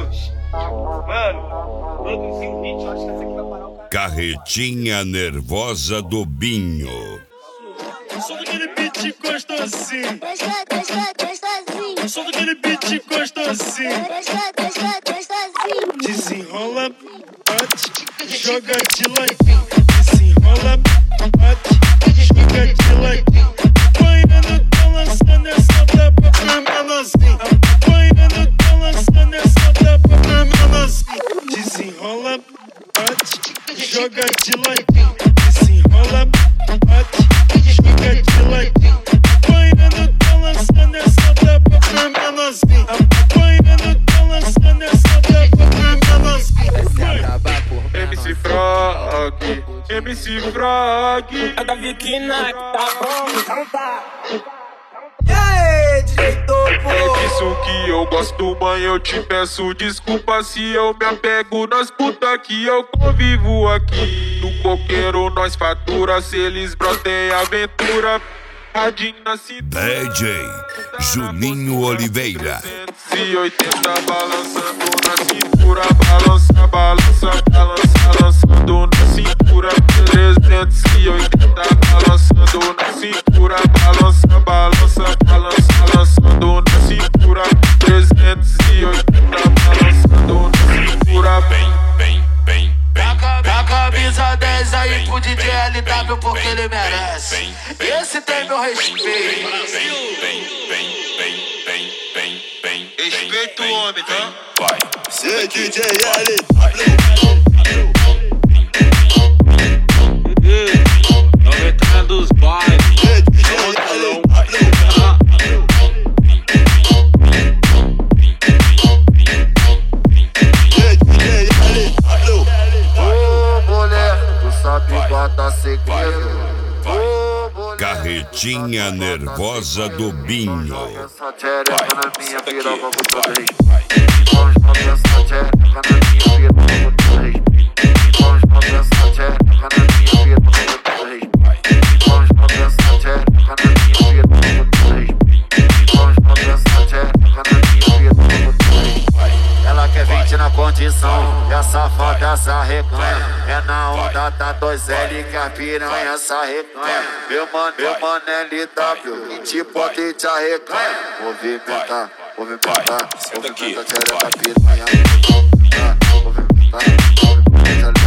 Mano, produzi um beat, eu acho que essa aqui vai parar o cara. Carretinha nervosa do Binho. Só daquele beat gostosinho. Gostosinho. Só daquele beat gostosinho. Gostosinho. Desenrola, bate, joga de ladinho. Desenrola, bate, joga de ladinho. Apanhando, tá lançando essa tapa pra menorzinho. Apanhando, tá lançando essa tapa pra menorzinho. Desenrola, bate, joga de ladinho. Desenrola, bate, joga de ladinho. Apanhando, tá lançando essa tapa pra menorzinho. Apanhando, tá lançando essa tapa pra menorzinho. MC Frog, MC Frog. A Davi Kina, tá bom? Então tá. E aí, DJ Topo? É disso que eu gosto, mãe, eu te peço desculpa se eu me apego nas puta que eu convivo aqui. No coqueiro nós fatura, se eles brotem aventura. Radinho na cintura. DJ Juninho Oliveira. 380 balançando na cintura. Balança, balança, balança, balançando na cintura. 380 balançando na cintura. Balança, balança, balança, balançando na cintura. 380 balançando na cintura. Bem, bem, bem, bem. Dá camisa 10 aí pro DJ LW porque ele merece. Esse tem meu respeito. Respeita o homem, tá? Vai. Cê DJ LW. 90 dos bairros. Ô mulher, tu sabe guardar segredo. Carretinha nervosa do Binho. Essa tchereca na minha piroca com todo respeito. Vamos essa tchereca na minha piroca com todo respeito. Vamos essa tchereca na minha piroca com todo respeito. Vamos essa tchereca na minha piroca com todo respeito. Vamos essa tchereca na minha piroca com todo respeito. Ela quer 20 na condição, e a safada essa recanha. É na onda da 2L que a piranha essa recanha. Meu mano LW, e te bota e te arrecanha. Movimentar, movimentar, movimentar, tchereca piranha. Movimentar, movimentar,